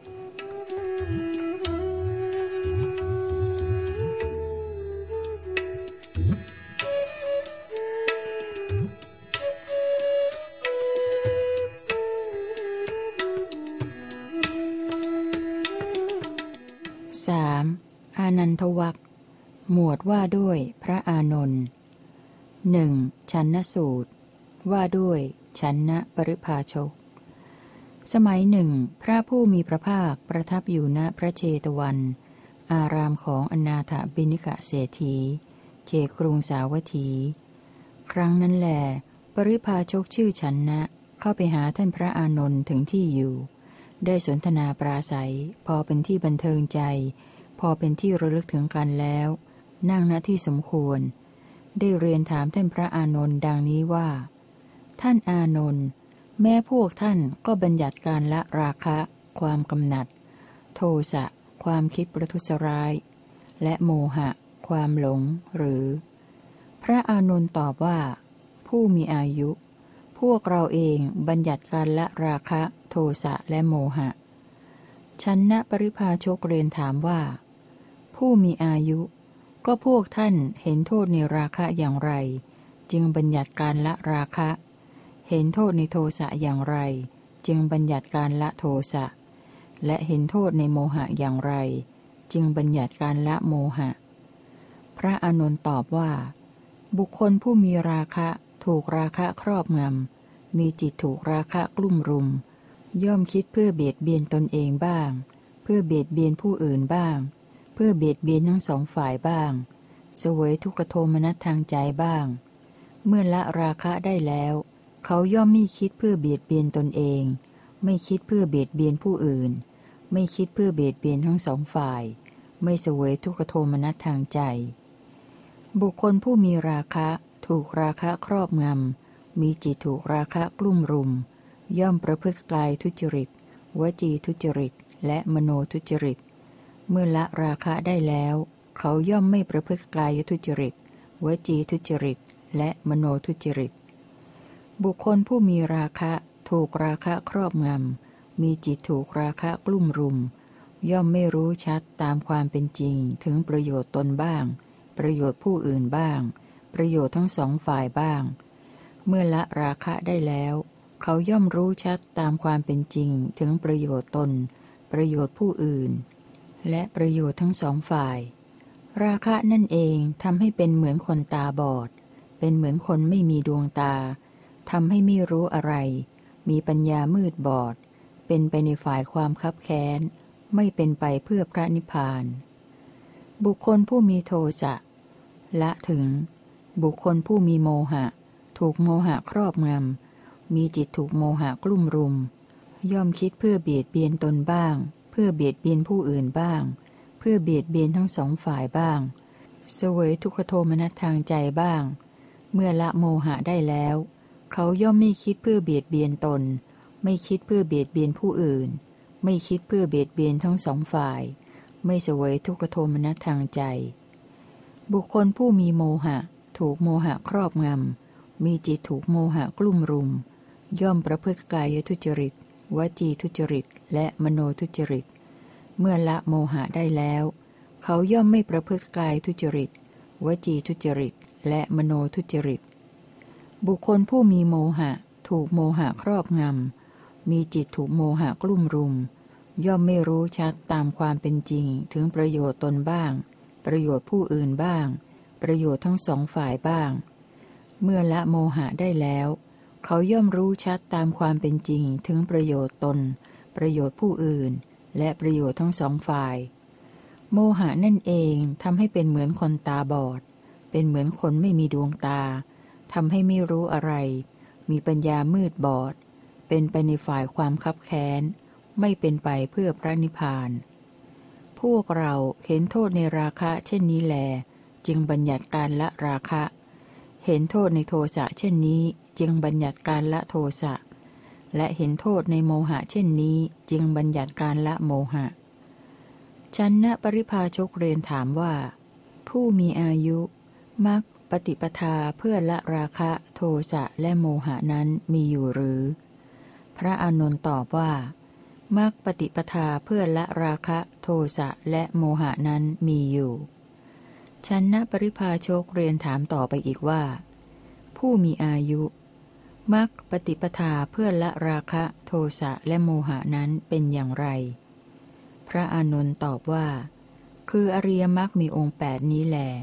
วดว่าด้วยพระอานนท์หนึ่งชันนสูตรว่าด้วยชันนะปริภาชกสมัยหนึ่งพระผู้มีพระภาคประทับอยู่ณพระเชตวันอารามของอนาถบิณฑิกเศรษฐีเขตกรุงสาวัตถีครั้งนั้นแลปริภาชกชื่อชันนะเข้าไปหาท่านพระอานนท์ถึงที่อยู่ได้สนทนาปราศัยพอเป็นที่บันเทิงใจพอเป็นที่ระลึกถึงกันแล้วนั่งณที่สมควรได้เรียนถามท่านพระอานนท์ดังนี้ว่าท่านอานนท์แม้พวกท่านก็บัญญัติการละราคะความกำหนัดโทสะความคิดประทุษร้ายและโมหะความหลงหรือพระอานนท์ตอบว่าผู้มีอายุพวกเราเองบัญญัติการละราคะโทสะและโมหะชันนะปริภาชกเรียนถามว่าผู้มีอายุก็พวกท่านเห็นโทษในราคะอย่างไรจึงบัญญัติการละราคะเห็นโทษในโทสะอย่างไรจึงบัญญัติการละโทสะและเห็นโทษในโมหะอย่างไรจึงบัญญัติการละโมหะพระอานนท์ตอบว่าบุคคลผู้มีราคะถูกราคะครอบงำมีจิตถูกราคะกลุ่มรุมย่อมคิดเพื่อเบียดเบียนตนเองบ้างเพื่อเบียดเบียนผู้อื่นบ้างเพื่อเบียดเบียนทั้งสองฝ่ายบ้างเสวยทุกขโทมนัสทางใจบ้างเมื่อละราคะได้แล้วเขาย่อมไม่คิดเพื่อเบียดเบียนตนเองไม่คิดเพื่อเบียดเบียนผู้อื่นไม่คิดเพื่อเบียดเบียนทั้งสองฝ่ายไม่เสวยทุกขโทมนัสทางใจบุคคลผู้มีราคะถูกราคะครอบงำมีจิตถูกราคะกลุ่มรุมย่อมประพฤติกายทุจริตวจีทุจริตและมโนทุจริตเมื่อละราคะได้แล้วเขาย่อมไม่ประพฤติกายทุจริตวจีทุจริตและมโนทุจริตบุคคลผู้มีราคะถูกราคะครอบงำมีจิตถูกราคะกลุ่มรุมย่อมไม่รู้ชัดตามความเป็นจริงถึงประโยชน์ตนบ้างประโยชน์ผู้อื่นบ้างประโยชน์ทั้งสองฝ่ายบ้างเมื่อละราคะได้แล้วเขาย่อมรู้ชัดตามความเป็นจริงถึงประโยชน์ตนประโยชน์ผู้อื่นและประโยชน์ทั้งสองฝ่ายราคะนั่นเองทำให้เป็นเหมือนคนตาบอดเป็นเหมือนคนไม่มีดวงตาทำให้ไม่รู้อะไรมีปัญญามืดบอดเป็นไปในฝ่ายความคับแค้นไม่เป็นไปเพื่อพระนิพพานบุคคลผู้มีโทสะละถึงบุคคลผู้มีโมหะถูกโมหะครอบงำมีจิตถูกโมหะกลุ่มรุมย่อมคิดเพื่อเบียดเบียนตนบ้างเพื่อเบียดเบียนผู้อื่นบ้างเพื่อเบียดเบียนทั้งสองฝ่ายบ้างเสวยทุกขโทมนัสทางใจบ้างเมื่อละโมหะได้แล้วเขาย่อมไม่คิดเพื่อเบียดเบียนตนไม่คิดเพื่อเบียดเบียนผู้อื่นไม่คิดเพื่อเบียดเบียนทั้งสองฝ่ายไม่เสวยทุกขโทมนัสทางใจบุคคลผู้มีโมหะถูกโมหะครอบงำมีจิตถูกโมหะกลุ่มรุมย่อมประพฤติกายทุจริตวจีทุจริตและมโนทุจริตเมื่อละโมหะได้แล้วเขาย่อมไม่ประพฤติกายทุจริตวจีทุจริตและมโนทุจริตบุคคลผู้มีโมหะถูกโมหะครอบงำมีจิตถูกโมหะกลุ่มรุมย่อมไม่รู้ชัดตามความเป็นจริงถึงประโยชน์ตนบ้างประโยชน์ผู้อื่นบ้างประโยชน์ทั้งสองฝ่ายบ้างเมื่อละโมหะได้แล้วเขาย่อมรู้ชัดตามความเป็นจริงถึงประโยชน์ตนประโยชน์ผู้อื่นและประโยชน์ทั้งสองฝ่ายโมหะนั่นเองทำให้เป็นเหมือนคนตาบอดเป็นเหมือนคนไม่มีดวงตาทำให้ไม่รู้อะไรมีปัญญามืดบอดเป็นไปในฝ่ายความคับแค้นไม่เป็นไปเพื่อพระนิพพานพวกเราเห็นโทษในราคะเช่นนี้แลจึงบัญญัติการละราคะเห็นโทษในโทสะเช่นนี้จึงบัญญัติการละโทสะและเห็นโทษในโมหะเช่นนี้จึงบัญญัติการละโมหะชันนะปริภาชกเรียนถามว่าผู้มีอายุมรรคปฏิปทาเพื่อละราคะโทสะและโมหะนั้นมีอยู่หรือพระอานนท์ตอบว่ามรรคปฏิปทาเพื่อละราคะโทสะและโมหะนั้นมีอยู่ชันนะปริภาชกเรียนถามต่อไปอีกว่าผู้มีอายุมรรคปฏิปทาเพื่อละราคะโทสะและโมหะนั้นเป็นอย่างไรพระอานนท์ตอบว่าคืออริยมรรคมีองค์แปดนี้แล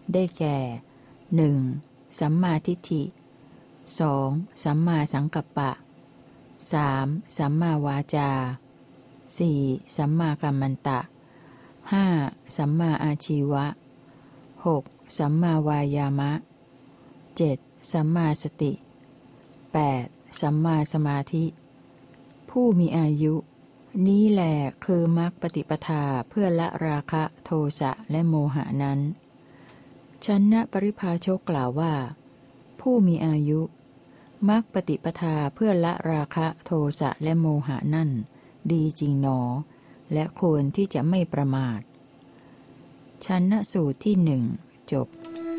ได้แก่หนึ่งสัมมาทิฏฐิสองสัมมาสังกัปปะสามสัมมาวาจาสี่สัมมากัมมันตะห้าสัมมาอาชีวะหกสัมมาวายามะเจ็ดสัมมาสติแปดสัมมาสมาธิผู้มีอายุนี้แหละคือมรรคปฏิปทาเพื่อละราคะโทสะและโมหะนั้นชันนะปริภาชกกล่าวว่าผู้มีอายุมรรคปฏิปทาเพื่อละราคะโทสะและโมหะนั่นดีจริงหนอและควรที่จะไม่ประมาทชันนะสูตรที่หนึ่งจบ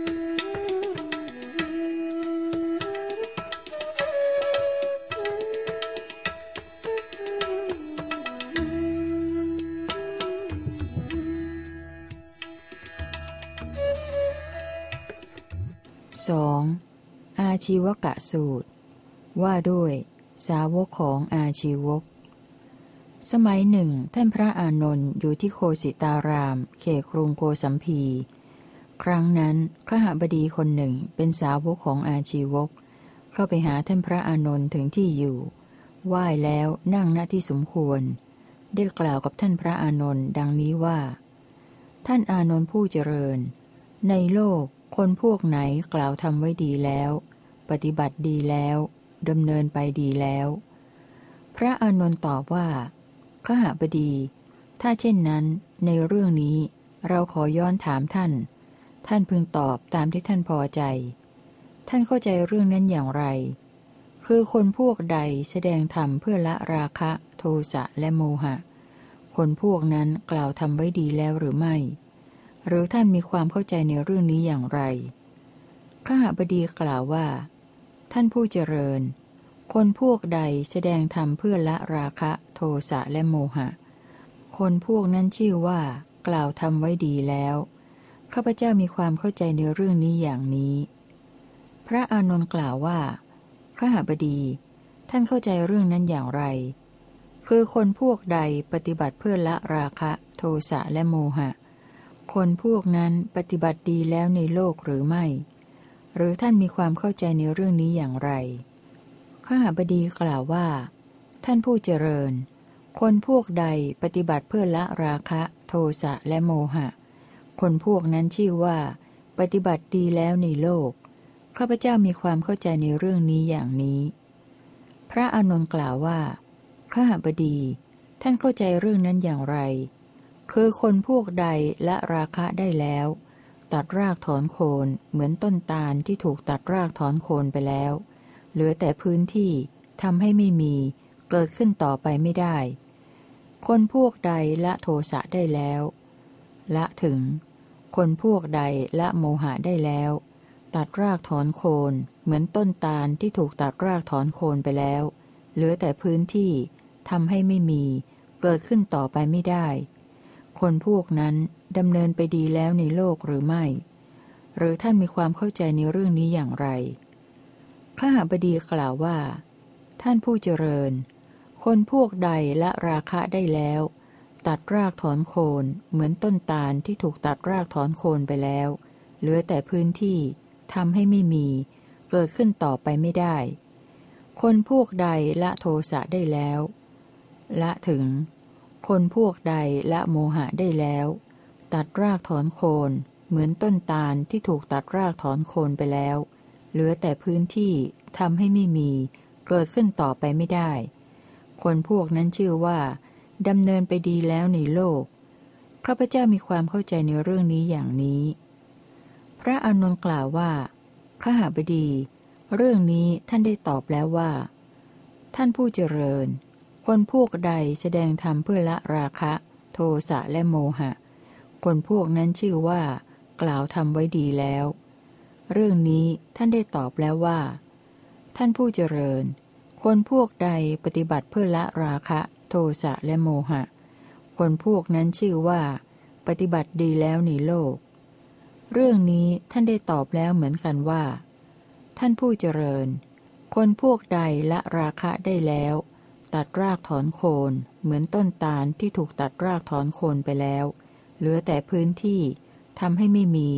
สองอาชีวกะสูตรว่าด้วยสาวกของอาชีวกสมัยหนึ่งท่านพระอานนท์อยู่ที่โคสิตารามเขตกรุงโกสัมพีครั้งนั้นขหบดีคนหนึ่งเป็นสาวกของอาชีวกเข้าไปหาท่านพระอานนท์ถึงที่อยู่ไหว้แล้วนั่งณที่สมควรได้กล่าวกับท่านพระอานนท์ดังนี้ว่าท่านอานนท์ผู้เจริญในโลกคนพวกไหนกล่าวทำไว้ดีแล้วปฏิบัติดีแล้วดำเนินไปดีแล้วพระอานนท์ตอบว่าขหบดีถ้าเช่นนั้นในเรื่องนี้เราขอย้อนถามท่านท่านพึงตอบตามที่ท่านพอใจท่านเข้าใจเรื่องนั้นอย่างไรคือคนพวกใดแสดงธรรมเพื่อละราคะโทสะและโมหะคนพวกนั้นกล่าวทำไว้ดีแล้วหรือไม่หรือท่านมีความเข้าใจในเรื่องนี้อย่างไรขหบดีกล่าวว่าท่านผู้เจริญคนพวกใดแสดงธรรมเพื่อละราคะโทสะและโมหะคนพวกนั้นชื่อว่ากล่าวทำไว้ดีแล้วข้าพเจ้ามีความเข้าใจในเรื่องนี้อย่างนี้พระอานนท์กล่าวว่าขหบดีท่านเข้าใจเรื่องนั้นอย่างไรคือคนพวกใดปฏิบัติเพื่อละราคะโทสะและโมหะคนพวกนั้นปฏิบัติดีแล้วในโลกหรือไม่หรือท่านมีความเข้าใจในเรื่องนี้อย่างไรขหบดีกล่าวว่าท่านผู้เจริญคนพวกใดปฏิบัติเพื่อละราคะโทสะและโมหะคนพวกนั้นชื่อว่าปฏิบัติดีแล้วในโลกข้าพเจ้ามีความเข้าใจในเรื่องนี้อย่างนี้พระอานนท์กล่าวว่าขหบดีท่านเข้าใจเรื่องนั้นอย่างไรคือคนพวกใดละราคะได้แล้วตัดรากถอนโคนเหมือนต้นตาลที่ถูกตัดรากถอนโคนไปแล้วเหลือแต่พื้นที่ทำให้ไม่มีเกิดขึ้นต่อไปไม่ได้คนพวกใดละโทสะได้แล้วละถึงคนพวกใดละโมหะได้แล้วตัดรากถอนโคนเหมือนต้นตาลที่ถูกตัดรากถอนโคนไปแล้วเหลือแต่พื้นที่ทำให้ไม่มีเกิดขึ้นต่อไปไม่ได้คนพวกนั้นดำเนินไปดีแล้วในโลกหรือไม่หรือท่านมีความเข้าใจในเรื่องนี้อย่างไรขหบดีกล่าวว่าท่านผู้เจริญคนพวกใดละราคะได้แล้วตัดรากถอนโคนเหมือนต้นตาลที่ถูกตัดรากถอนโคนไปแล้วเหลือแต่พื้นที่ทำให้ไม่มีเกิดขึ้นต่อไปไม่ได้คนพวกใดละโทสะได้แล้วละถึงคนพวกใดละโมหะได้แล้วตัดรากถอนโคนเหมือนต้นตาลที่ถูกตัดรากถอนโคนไปแล้วเหลือแต่พื้นที่ทำให้ไม่มีเกิดขึ้นต่อไปไม่ได้คนพวกนั้นชื่อว่าดำเนินไปดีแล้วในโลกข้าพเจ้ามีความเข้าใจในเรื่องนี้อย่างนี้พระอานนท์กล่าวว่าขหบดีเรื่องนี้ท่านได้ตอบแล้วว่าท่านผู้เจริญคนพวกใดแสดงธรรมเพื่อละราคะโทสะและโมหะคนพวกนั้นชื่อว่ากล่าวทำไว้ดีแล้วเรื่องนี้ท่านได้ตอบแล้วว่าท่านผู้เจริญคนพวกใดปฏิบัติเพื่อละราคะโทสะและโมหะคนพวกนั้นชื่อว่าปฏิบัติดีแล้วในโลกเรื่องนี้ท่านได้ตอบแล้วเหมือนกันว่าท่านผู้เจริญคนพวกใดละราคะได้แล้วตัดรากถอนโคนเหมือนต้นตาลที่ถูกตัดรากถอนโคนไปแล้วเหลือแต่พื้นที่ทำให้ไม่มี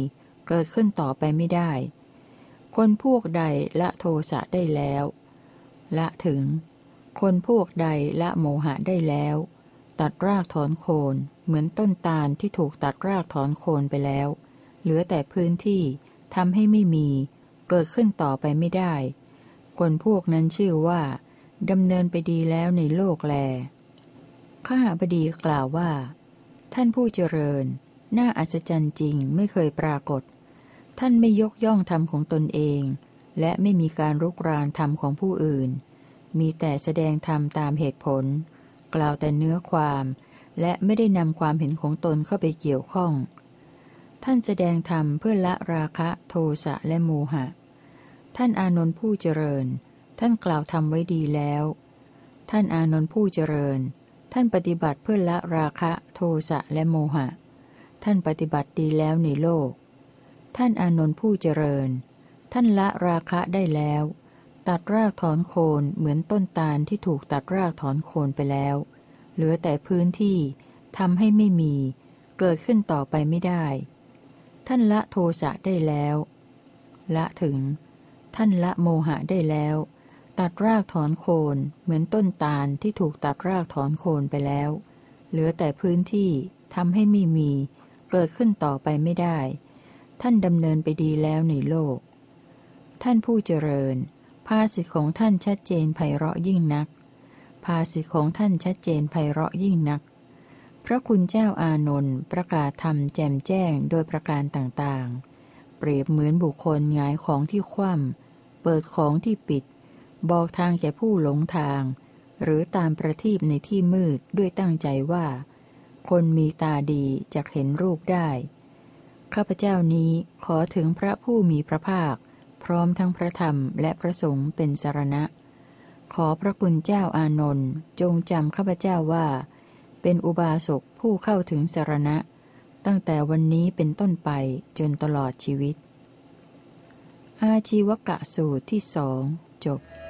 เกิดขึ้นต่อไปไม่ได้คนพวกใดละโทสะได้แล้วละถึงคนพวกใดละโมหะได้แล้วตัดรากถอนโคนเหมือนต้นตาลที่ถูกตัดรากถอนโคนไปแล้วเหลือแต่พื้นที่ทำให้ไม่มีเกิดขึ้นต่อไปไม่ได้คนพวกนั้นชื่อว่าดำเนินไปดีแล้วในโลกแลข้าบดีกล่าวว่าท่านผู้เจริญน่าอัศจรรย์จริงไม่เคยปรากฏท่านไม่ยกย่องธรรมของตนเองและไม่มีการรุกรานธรรมของผู้อื่นมีแต่แสดงธรรมตามเหตุผลกล่าวแต่เนื้อความและไม่ได้นำความเห็นของตนเข้าไปเกี่ยวข้องท่านแสดงธรรมเพื่อละราคะโทสะและโมหะท่านอานนท์ผู้เจริญท่านกล่าวธรรมไว้ดีแล้วท่านอานนท์ผู้เจริญท่านปฏิบัติเพื่อละราคะโทสะและโมหะท่านปฏิบัติดีแล้วในโลกท่านอานนท์ผู้เจริญท่านละราคะได้แล้วตัดรากถอนโคนเหมือนต้นตาลที่ถูกตัดรากถอนโคนไปแล้วเหลือแต่พื้นที่ทำให้ไม่มีเกิดขึ้นต่อไปไม่ได้ท่านละโทสะได้แล้วละถึงท่านละโมหะได้แล้วตัดรากถอนโคนเหมือนต้นตาลที่ถูกตัดรากถอนโคนไปแล้วเหลือแต่พื้นที่ทำให้ไม่มีเกิดขึ้นต่อไปไม่ได้ท่านดำเนินไปดีแล้วในโลกท่านผู้เจริญภาษิตของท่านชัดเจนไพเราะยิ่งนักภาษิตของท่านชัดเจนไพเราะยิ่งนักพระคุณเจ้าอานนท์ประกาศธรรมแจ่มแจ้งโดยประการต่างๆเปรียบเหมือนบุคคลหงายของที่คว่ำเปิดของที่ปิดบอกทางแก่ผู้หลงทางหรือตามประทีปในที่มืดด้วยตั้งใจว่าคนมีตาดีจะเห็นรูปได้ข้าพเจ้านี้ขอถึงพระผู้มีพระภาคพร้อมทั้งพระธรรมและพระสงฆ์เป็นสรณะขอพระคุณเจ้าอานนท์จงจำข้าพเจ้าว่าเป็นอุบาสกผู้เข้าถึงสรณะตั้งแต่วันนี้เป็นต้นไปจนตลอดชีวิตอาชีวกะสูตรที่สองจบ